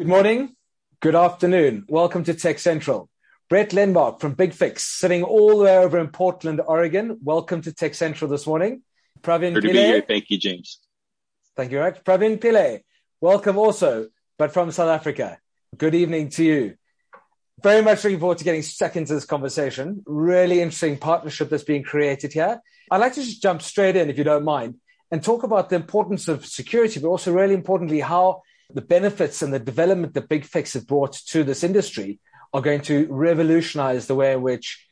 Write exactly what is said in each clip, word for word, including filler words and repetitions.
Good morning, good afternoon. Welcome to Tech Central. Brett Lenmark from BigFix, sitting all the way over in Portland, Oregon. Welcome to Tech Central this morning. Pravin Good to Pillai. be here. Thank you, James. Thank you, Rex. Pravin Pillai, welcome also, but from South Africa. Good evening to you. Very much looking forward to getting stuck into this conversation. Really interesting partnership that's being created here. I'd like to just jump straight in, if you don't mind, and talk about the importance of security, but also really importantly, how the benefits and the development that BigFix has brought to this industry are going to revolutionize the way in which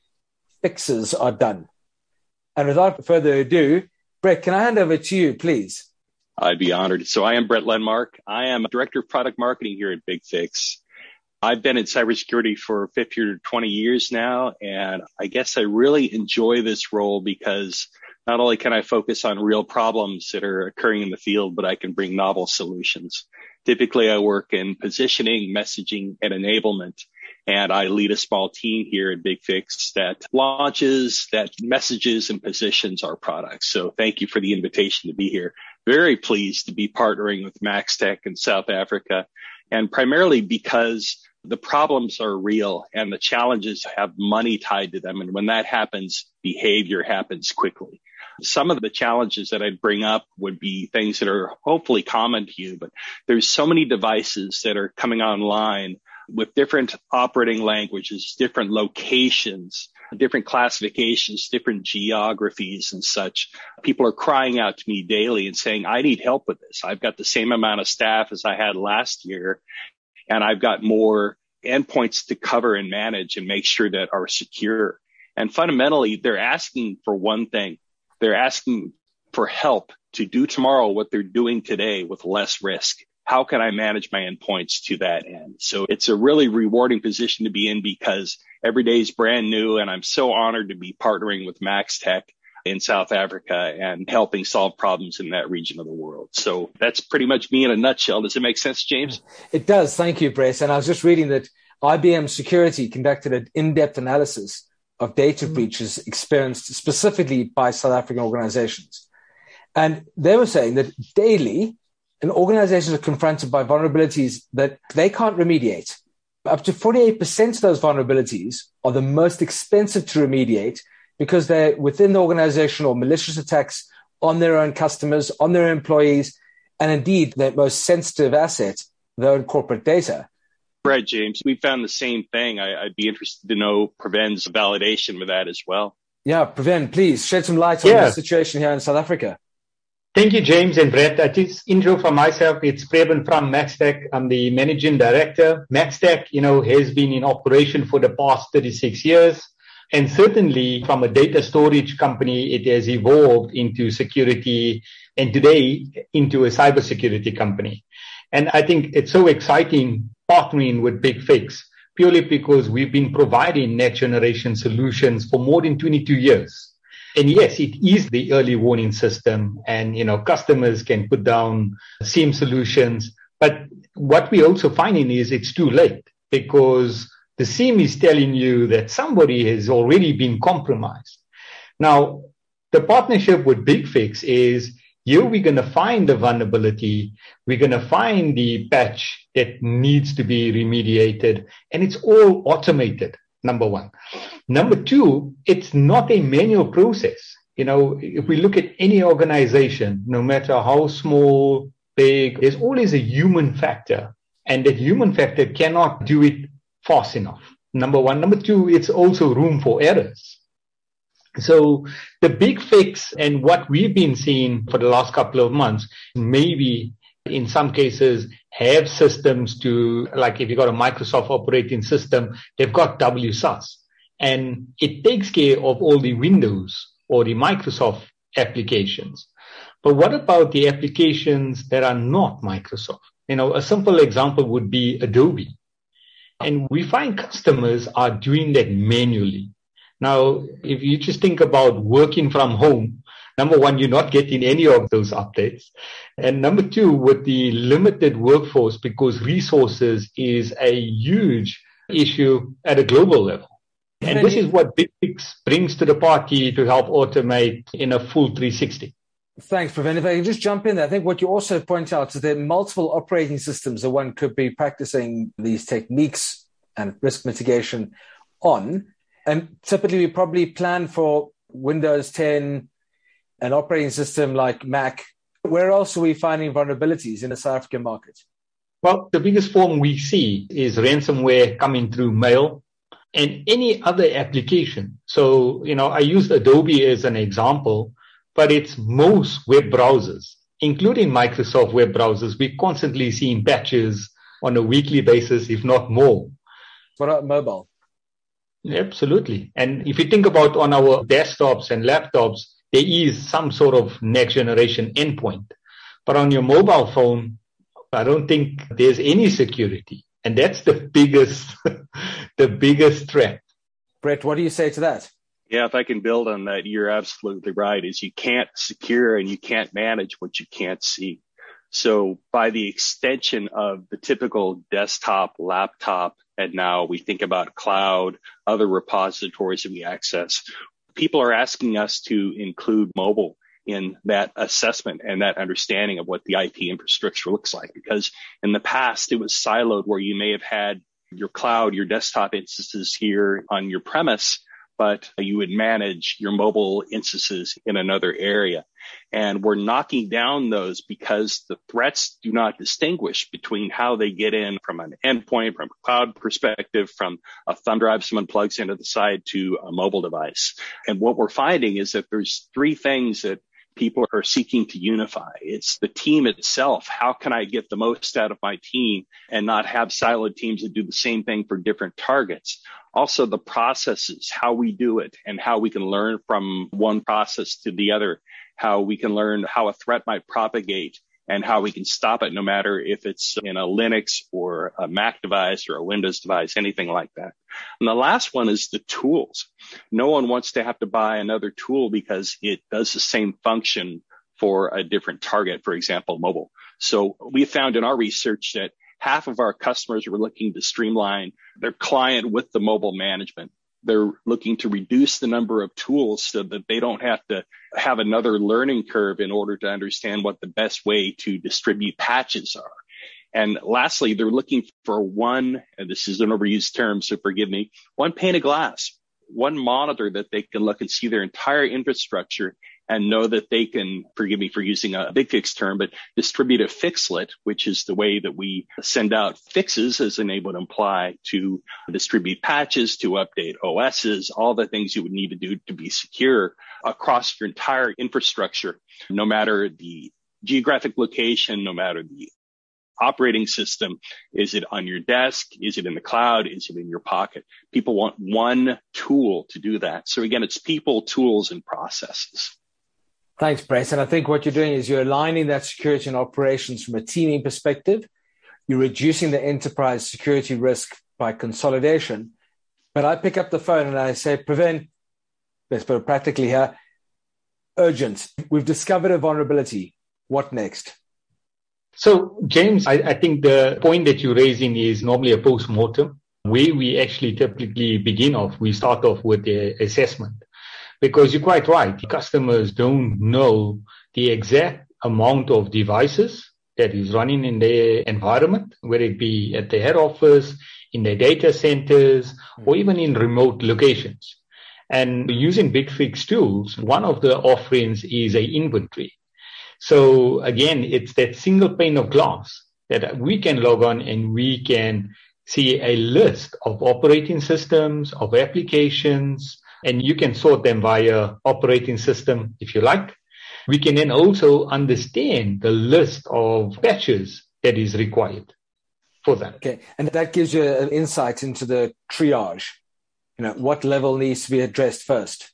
fixes are done. And without further ado, Brett, can I hand over to you, please? I'd be honored. So I am Brett Lenmark. I am Director of Product Marketing here at BigFix. I've been in cybersecurity for fifteen or twenty years now, and I guess I really enjoy this role because not only can I focus on real problems that are occurring in the field, but I can bring novel solutions. Typically, I work in positioning, messaging, and enablement, and I lead a small team here at BigFix that launches, that messages, and positions our products. So thank you for the invitation to be here. Very pleased to be partnering with MaxTech in South Africa, and primarily because the problems are real and the challenges have money tied to them. And when that happens, behavior happens quickly. Some of the challenges that I'd bring up would be things that are hopefully common to you, but there's so many devices that are coming online with different operating languages, different locations, different classifications, different geographies and such. People are crying out to me daily and saying, I need help with this. I've got the same amount of staff as I had last year, and I've got more endpoints to cover and manage and make sure that are secure. And fundamentally, they're asking for one thing. They're asking for help to do tomorrow what they're doing today with less risk. How can I manage my endpoints to that end? So it's a really rewarding position to be in because every day is brand new, and I'm so honored to be partnering with MaxTech in South Africa and helping solve problems in that region of the world. So that's pretty much me in a nutshell. Does it make sense, James? It does. Thank you, Brett. And I was just reading that I B M Security conducted an in-depth analysis of data breaches experienced specifically by South African organizations. And they were saying that daily, an organizations are confronted by vulnerabilities that they can't remediate. Up to forty-eight percent of those vulnerabilities are the most expensive to remediate because they're within the organization or malicious attacks on their own customers, on their employees, and indeed their most sensitive asset, their own corporate data. Right, James. We found the same thing. I, I'd be interested to know Pravin's validation with that as well. Yeah, Pravin, please shed some light on yeah. the situation here in South Africa. Thank you, James and Brett. I just intro for myself. It's Pravin from MaxTech. I'm the managing director. MaxTech, you know, has been in operation for the past thirty-six years. And certainly from a data storage company, it has evolved into security and today into a cybersecurity company. And I think it's so exciting partnering with BigFix purely because we've been providing next generation solutions for more than twenty-two years. And yes, it is the early warning system and, you know, customers can put down S I E M solutions. But what we're also finding is it's too late because the S I E M is telling you that somebody has already been compromised. Now, the partnership with BigFix is here we're going to find the vulnerability. We're going to find the patch that needs to be remediated. And it's all automated, number one. Number two, it's not a manual process. You know, if we look at any organization, no matter how small, big, there's always a human factor. And that human factor cannot do it fast enough. Number one. Number two, it's also room for errors. So the BigFix and what we've been seeing for the last couple of months, maybe in some cases have systems to, like if you've got a Microsoft operating system, they've got W S U S and it takes care of all the Windows or the Microsoft applications. But what about the applications that are not Microsoft? You know, a simple example would be Adobe. And we find customers are doing that manually. Now, if you just think about working from home, number one, you're not getting any of those updates. And number two, with the limited workforce, because resources is a huge issue at a global level. And this is what BigFix brings to the party to help automate in a full three sixty. Thanks, Praveen. If I can just jump in there, I think what you also point out is there are multiple operating systems that one could be practicing these techniques and risk mitigation on. And typically we probably plan for Windows ten, an operating system like Mac. Where else are we finding vulnerabilities in the South African market? Well, the biggest form we see is ransomware coming through mail and any other application. So, you know, I used Adobe as an example, but it's most web browsers, including Microsoft web browsers. We're constantly seeing patches on a weekly basis, if not more. What about mobile? Absolutely. And if you think about on our desktops and laptops, there is some sort of next generation endpoint. But on your mobile phone, I don't think there's any security. And that's the biggest, the biggest threat. Brett, what do you say to that? Yeah, if I can build on that, you're absolutely right, is you can't secure and you can't manage what you can't see. So by the extension of the typical desktop, laptop, and now we think about cloud, other repositories that we access, people are asking us to include mobile in that assessment and that understanding of what the I T infrastructure looks like. Because in the past, it was siloed where you may have had your cloud, your desktop instances here on your premise, but you would manage your mobile instances in another area. And we're knocking down those because the threats do not distinguish between how they get in from an endpoint, from a cloud perspective, from a thumb drive someone plugs into the side to a mobile device. And what we're finding is that there's three things that people are seeking to unify. It's the team itself. How can I get the most out of my team and not have siloed teams that do the same thing for different targets? Also, the processes, how we do it and how we can learn from one process to the other, how we can learn how a threat might propagate and how we can stop it, no matter if it's in a Linux or a Mac device or a Windows device, anything like that. And the last one is the tools. No one wants to have to buy another tool because it does the same function for a different target, for example, mobile. So we found in our research that half of our customers were looking to streamline their client with the mobile management. They're looking to reduce the number of tools so that they don't have to have another learning curve in order to understand what the best way to distribute patches are. And lastly, they're looking for one, and this is an overused term, so forgive me, one pane of glass, one monitor that they can look and see their entire infrastructure and know that they can, forgive me for using a big fix term, but distribute a fixlet, which is the way that we send out fixes, as the name would imply, to distribute patches, to update O Ss, all the things you would need to do to be secure across your entire infrastructure, no matter the geographic location, no matter the operating system. Is it on your desk? Is it in the cloud? Is it in your pocket? People want one tool to do that. So again, it's people, tools, and processes. Thanks, Brett. And I think what you're doing is you're aligning that security and operations from a teaming perspective. You're reducing the enterprise security risk by consolidation. But I pick up the phone and I say, Praveen, let's put it practically here, urgent. We've discovered a vulnerability. What next? So, James, I, I think the point that you're raising is normally a post-mortem. Where we actually typically begin off, we start off with the assessment. Because you're quite right, customers don't know the exact amount of devices that is running in their environment, whether it be at the head office, in their data centers, or even in remote locations. And using BigFix tools, one of the offerings is a inventory. So again, it's that single pane of glass that we can log on and we can see a list of operating systems, of applications, and you can sort them via operating system if you like. We can then also understand the list of patches that is required for that. Okay, and that gives you an insight into the triage. You know, what level needs to be addressed first?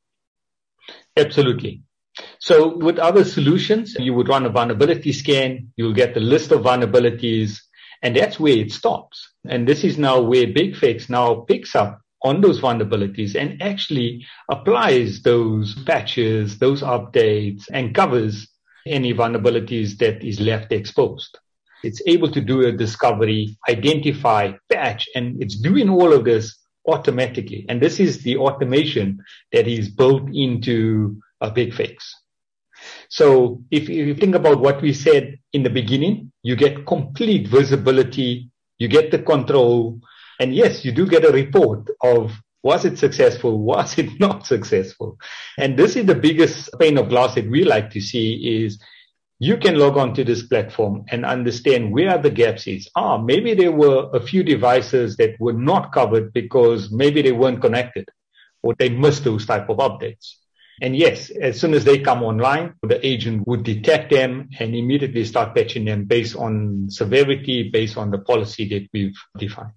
Absolutely. So with other solutions, you would run a vulnerability scan, you'll get the list of vulnerabilities, and that's where it stops. And this is now where BigFix now picks up on those vulnerabilities and actually applies those patches, those updates, and covers any vulnerabilities that is left exposed. It's able to do a discovery, identify, patch, and it's doing all of this automatically. And this is the automation that is built into a BigFix. So if, if you think about what we said in the beginning, you get complete visibility, you get the control, and yes, you do get a report of was it successful, was it not successful? And this is the biggest pane of glass that we like to see is you can log on to this platform and understand where the gaps is. Ah, maybe there were a few devices that were not covered because maybe they weren't connected or they missed those type of updates. And yes, as soon as they come online, the agent would detect them and immediately start patching them based on severity, based on the policy that we've defined.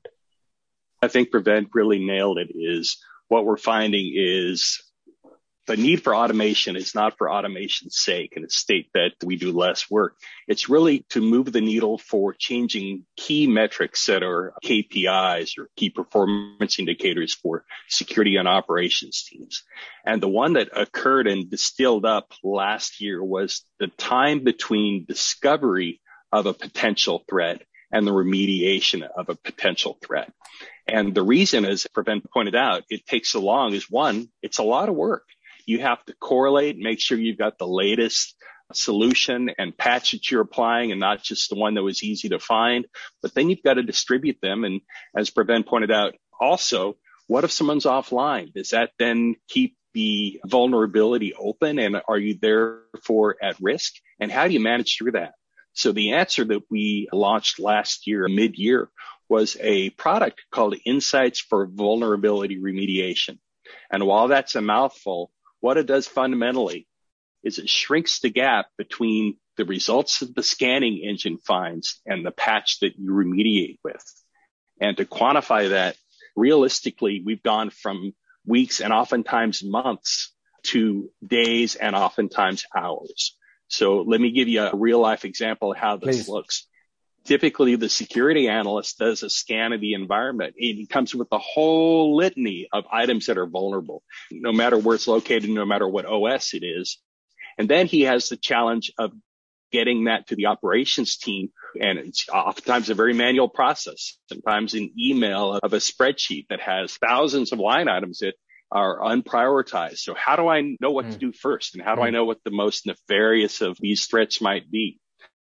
I think Prevent really nailed it. Is what we're finding is the need for automation is not for automation's sake and it's state that we do less work. It's really to move the needle for changing key metrics that are K P Is or key performance indicators for security and operations teams. And the one that occurred and distilled up last year was the time between discovery of a potential threat and the remediation of a potential threat. And the reason, as Prevent pointed out, it takes so long is one, it's a lot of work. You have to correlate, make sure you've got the latest solution and patch that you're applying and not just the one that was easy to find. But then you've got to distribute them. And as Prevent pointed out, also, what if someone's offline? Does that then keep the vulnerability open? And are you therefore at risk? And how do you manage through that? So the answer that we launched last year, mid-year, was a product called Insights for Vulnerability Remediation. And while that's a mouthful, what it does fundamentally is it shrinks the gap between the results that the scanning engine finds and the patch that you remediate with. And to quantify that, realistically, we've gone from weeks and oftentimes months to days and oftentimes hours. So let me give you a real life example of how this Please. looks. Typically, the security analyst does a scan of the environment. It comes with a whole litany of items that are vulnerable, no matter where it's located, no matter what O S it is. And then he has the challenge of getting that to the operations team. And it's oftentimes a very manual process, sometimes an email of a spreadsheet that has thousands of line items that are unprioritized. So how do I know what mm. to do first? And how do mm. I know what the most nefarious of these threats might be?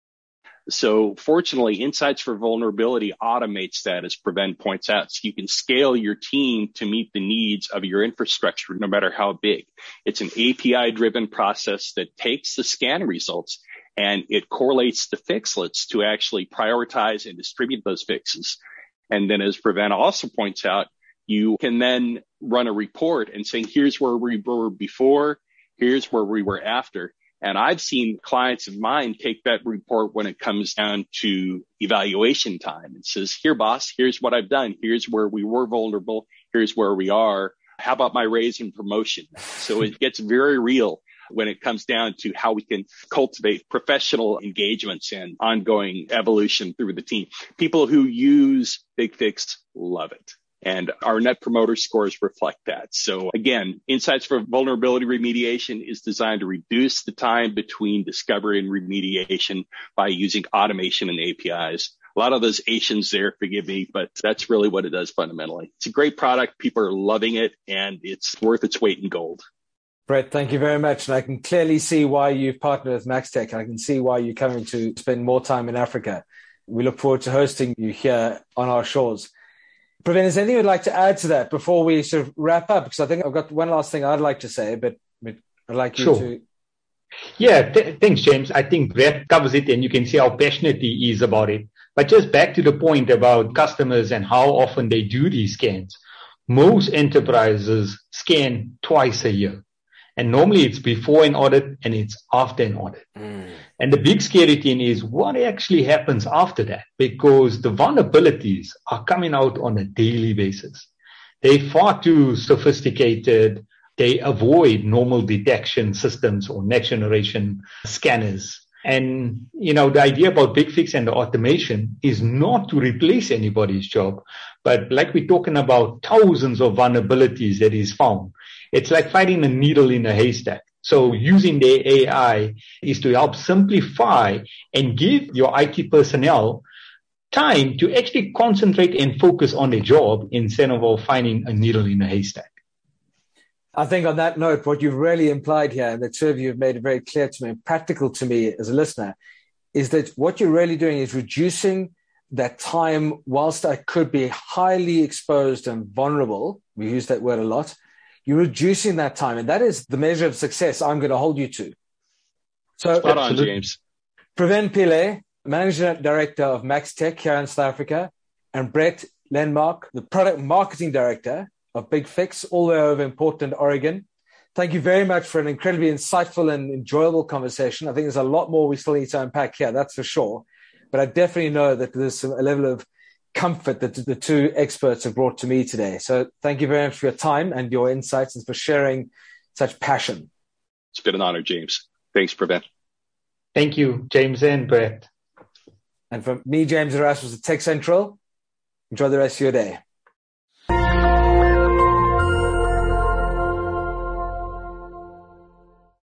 So fortunately, Insights for Vulnerability automates that, as Prevent points out. So you can scale your team to meet the needs of your infrastructure, no matter how big. It's an A P I-driven process that takes the scan results and it correlates the fixlets to actually prioritize and distribute those fixes. And then, as Prevent also points out, you can then run a report and say, here's where we were before, here's where we were after. And I've seen clients of mine take that report when it comes down to evaluation time and says, here, boss, here's what I've done. Here's where we were vulnerable. Here's where we are. How about my raise and promotion? So it gets very real when it comes down to how we can cultivate professional engagements and ongoing evolution through the team. People who use BigFix love it. And our net promoter scores reflect that. So again, Insights for Vulnerability Remediation is designed to reduce the time between discovery and remediation by using automation and A P Is. A lot of those Asians there, forgive me, but that's really what it does fundamentally. It's a great product. People are loving it, and it's worth its weight in gold. Brett, thank you very much. And I can clearly see why you've partnered with MaxTech. I can see why you're coming to spend more time in Africa. We look forward to hosting you here on our shores. Prevent, is there anything you'd like to add to that before we sort of wrap up? Because I think I've got one last thing I'd like to say, but I'd like you sure. to... Yeah, th- thanks, James. I think Brett covers it, and you can see how passionate he is about it. But just back to the point about customers and how often they do these scans. Most enterprises scan twice a year. And normally it's before an audit and it's after an audit. Mm. And the big scary thing is what actually happens after that, because the vulnerabilities are coming out on a daily basis. They're far too sophisticated. They avoid normal detection systems or next generation scanners. And, you know, the idea about BigFix and the automation is not to replace anybody's job, but like we're talking about thousands of vulnerabilities that is found. It's like finding a needle in a haystack. So using the A I is to help simplify and give your I T personnel time to actually concentrate and focus on their job instead of finding a needle in a haystack. I think on that note, what you've really implied here, and the two of you have made it very clear to me and practical to me as a listener, is that what you're really doing is reducing that time whilst I could be highly exposed and vulnerable. We use that word a lot. You're reducing that time. And that is the measure of success I'm going to hold you to. So, spot on, James. Praveen Pillay, Managing Director of Maxtech here in South Africa, and Brett Lenmark, the Product Marketing Director of Big Fix, all the way over in Portland, Oregon. Thank you very much for an incredibly insightful and enjoyable conversation. I think there's a lot more we still need to unpack here, that's for sure. But I definitely know that there's some, a level of comfort that the two experts have brought to me today. So thank you very much for your time and your insights and for sharing such passion. It's been an honor, James. Thanks, Praveen. Thank you, James and Brett. And from me, James Erasmus at Tech Central, enjoy the rest of your day.